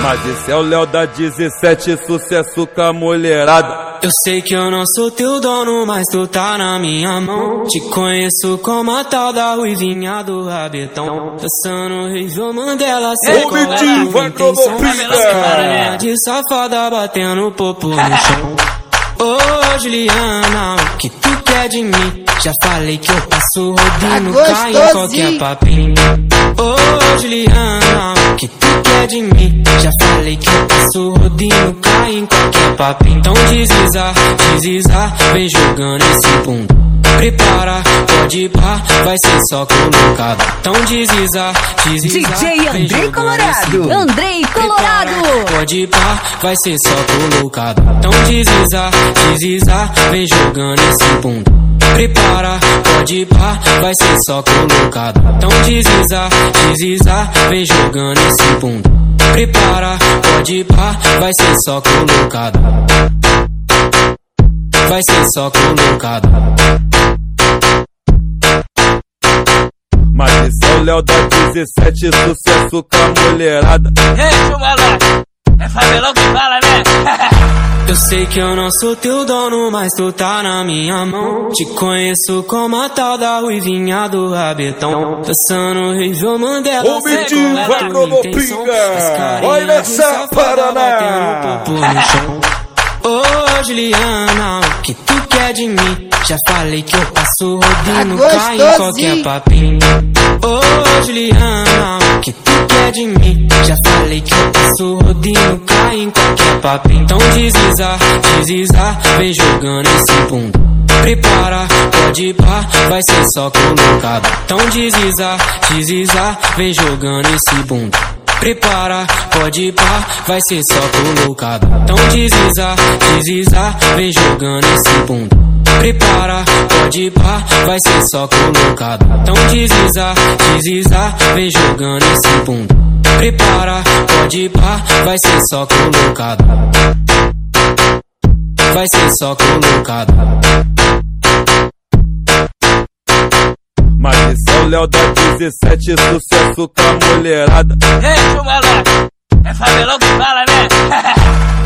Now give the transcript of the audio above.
Mas esse é o Léo da 17, sucesso com a mulherada. Eu sei que eu não sou teu dono, mas tu tá na minha mão. Te conheço como a tal da ruivinha do rabetão. Dançando Rivel Mandela, sei qual é a tua intenção. As carinha de safada batendo popo no chão. Ô Juliana, o que tu quer de mim? Já falei que eu passo rodinho, caio em qualquer papinho. Ô Juliana, o que tu quer de mim? Já falei que eu passo rodinho, caio em qualquer papinho. Então desliza, vem jogando esse bunda. Prepara, pode ir pá, vai ser só colocado. Então desliza, DJ Andrei Colorado. Andrei Colorado. Pode ir pá, vai ser só colocado. Então desliza, vem jogando esse bunda. Prepara, pode ir pá, vai ser só colocado. Então desliza, vem jogando esse bunda. Prepara, pode ir pá, vai ser só colocado. Vai ser só colocado. Mas esse é o Léo da 17, sucesso com a mulherada. Ei, chumalá, é favelão que fala, né? Eu sei que eu não sou teu dono, mas tu tá na minha mão. Te conheço como a tal da ruivinha do rabetão. Dançando Rivel Mandela, sei qual é a tua intenção. As carinha de safada batendo popo no chão. Ô Juliana, o que tu quer de mim? Já falei que eu passo rodinho, caio em qualquer papinho. Ô Juliana, o que tu quer de mim? Já falei que eu passo rodinho, caio em qualquer papinho. Então desliza, vem jogando esse bunda. Prepara, pode ir pá, vai ser só colocado. Então desliza, vem jogando esse bunda. Prepara, pode ir pá, vai ser só colocado. Então desliza, vem jogando esse bunda. Prepara, pode ir pá, vai ser só colocado. Então desliza, vem jogando esse bunda. Prepara, pode ir pá, vai ser só colocado. Vai ser só colocado. Mas esse é o Léo da 17, sucesso com a mulherada. Ei, chumalá, é favelão que fala, né?